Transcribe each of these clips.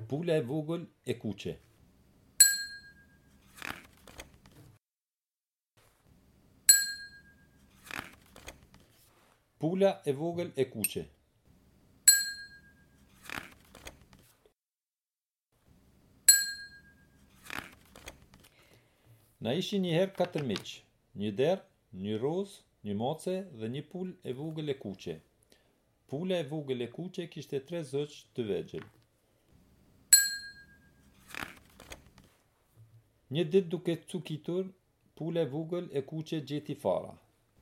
Pula e vogël e kuqe. Pula e vogël e kuqe. Na ishin njëherë 4 miq, një derë, një rozë, një mace dhe një pulë e vogël e kuqe. Pula e vogël e kuqe kishte 3 zogjë të vegjël. Një ditë duke cukitur, pula e vogël e kuqe gjeti fara.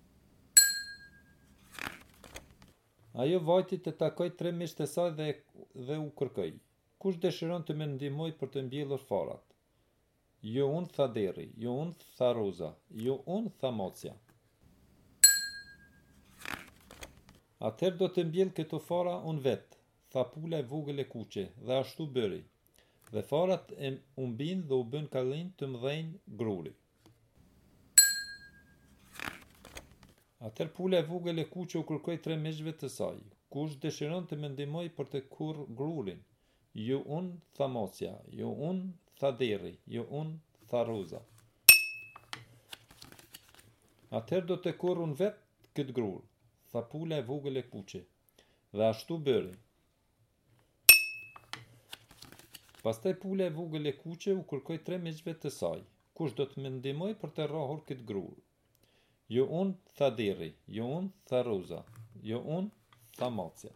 Ajo vajti të takoj 3 miqtë e saj dhe u kërkoi: "Kush dëshiron të më ndihmoj për të mbjellur farat?" "Jo unë", tha derri, "jo unë", tha roza, "jo unë", tha macja. "Atëherë do të mbjell këto fara unë vetë", tha pula e vogël e kuqe, dhe ashtu bëri. Dhe farat e humbin dhe u bën kallin të mëdhenj gruri. Atëherë pula e vogël e kuqe u kërkoi 3 miqve të saj: "Kush dëshiron të më ndihmoj për të kurr grurin?" "Jo unë", tha macja, "jo unë", tha derri, "jo unë", tha roza. "Atëherë do të kurr unë vetë këtë grur", tha pula e vogël e kuqe, dhe ashtu bëri. Pastaj pula e vogël e kuqe u kërkoi 3 miqve të saj: "Kush do të më ndihmoj për të rrahur këtë grur?" "Jo unë", tha derri, "jo unë", tha roza, "jo unë", tha macja.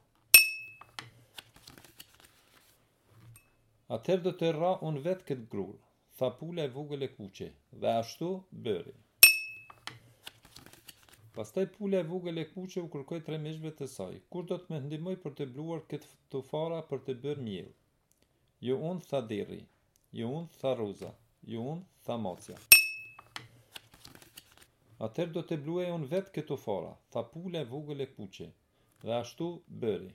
"Atëherë do të rrah unë vetë këtë grur", tha pula e vogël e kuqe, dhe ashtu bëri. Pastaj pula e vogël e kuqe u kërkoi 3 miqve të saj: "Kush do të më ndihmoj për të bluar këto fara për të bërë miell?" "Jo unë", tha derri, "jo unë", tha roza, "jo unë", tha macja. "Atëherë do të bluaj unë vetë këto fara", tha pula e vogël e kuqe, dhe ashtu bëri.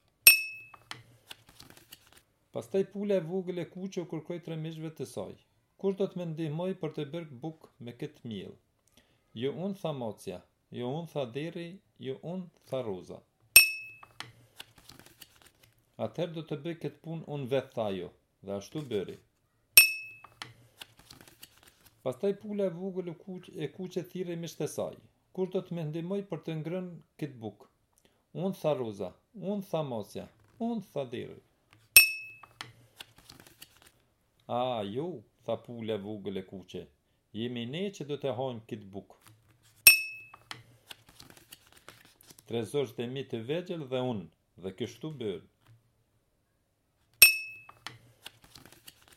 Pastaj pula e vogël e kuqe u kërkoi 3 miqve të saj: "Kush do të më ndihmoj për të bërë bukë me këtë miell?" "Jo unë", tha macja, "jo unë", tha derri, "jo unë", tha roza. "Atëherë do të bëj këtë punë unë vetë", tha ajo, dhe ashtu bëri. Pastaj pula e vogël e kuqe thirrri miqtë e saj: "Kush do të më ndihmoj për të ngrënë këtë bukë?" "Unë", tha roza, "unë", tha macja, "unë", tha derri. "Jo", tha pula e vogël e kuqe, "jemi ne që do të hajmë këtë bukë. 3 zogjtë e mi të vegjël dhe unë, dhe kështu bërë."